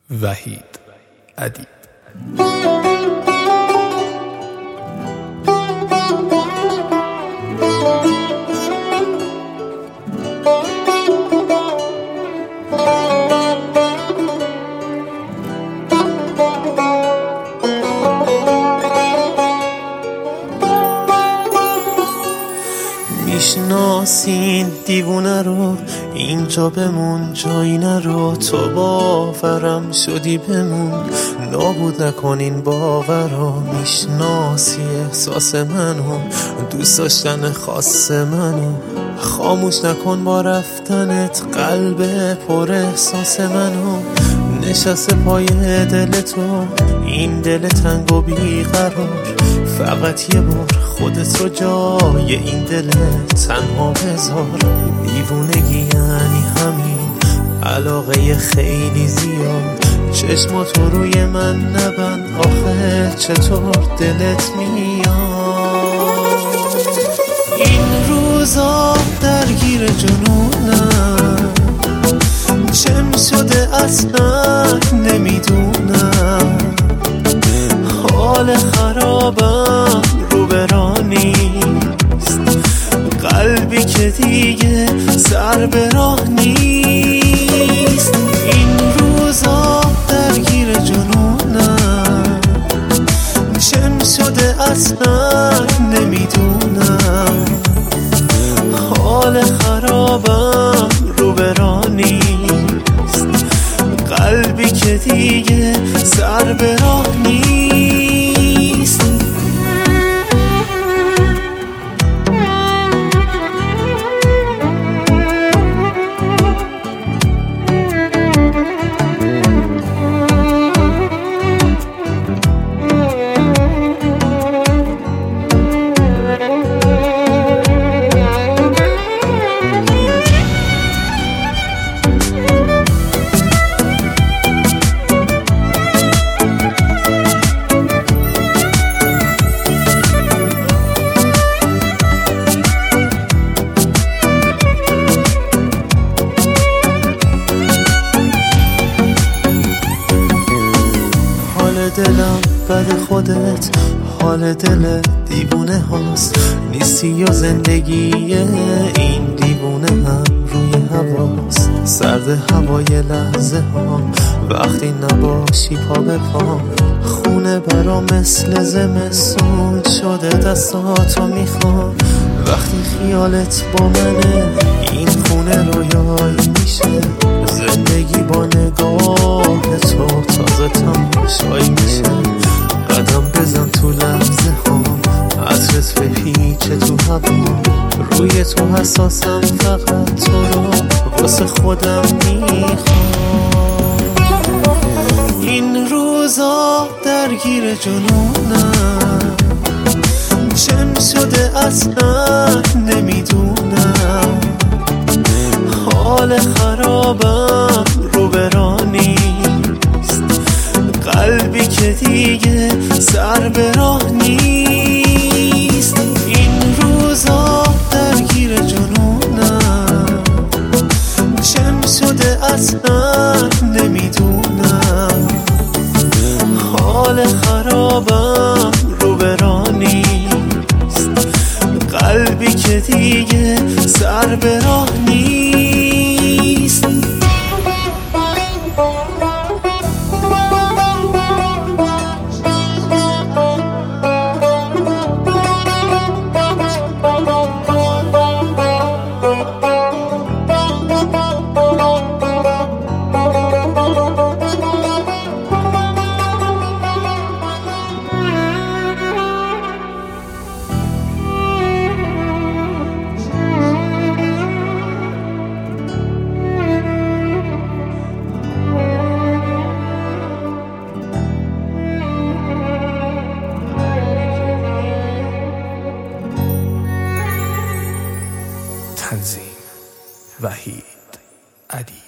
وحید ادیب. میشناسین دیوونه رو، اینجا بمون جایی نرو، تو باورم شدی بمون، نابود نکنین باورا. میشناسی احساس منو، دوست داشتن خاص منو، خاموش نکن با رفتنت قلب پر احساس منو. نشسته پای دل تو این دل تنگ و بیقرار، فقط یه بار خودت رو جای این دل تنها بذار. دیوونگی یعنی همین علاقه خیلی زیاد، چشماتو روی من نبند آخه چطور دلت میاد. این روزا درگیر جنونم، چم شده اصلا نمیدونم، حال خرابم رو برا نیست، قلبی که دیگه سر به راه نیست. این روزا درگیر جنونم، چم شده اصلا نمیدونم، حال خرابم رو برا نیست، قلبی که دیگه سر به راه نیست. دلم بد خودت، حال دل دیوونه هاست، نیستی و زندگی این دیوونه هم روی هواست. سرد هوای لحظه ها وقتی نباشی پا به پا، خونه برا مثل زمستون شده دستاتو میخوام. وقتی خیالت با منه این خونه رویایی میشه، زندگی با نگاه تو تازه تماشایی میشه. قدم بزن تو لحظه ها، عطرت بپیچه تو هوا، روی تو حساسم فقط تو رو واسه خودم میخوام. این روزا درگیر جنونم، چم شده اصلا نمیدونم، حال خرابم رو برا نیست، قلبی که دیگه سر به راه نیست. این روزا درگیر جنونم، چم شده اصلا نمیدونم، حال خرابم رو برا نیست، قلبی که دیگه سر به راه نیست. تنظیم وحید ادیب.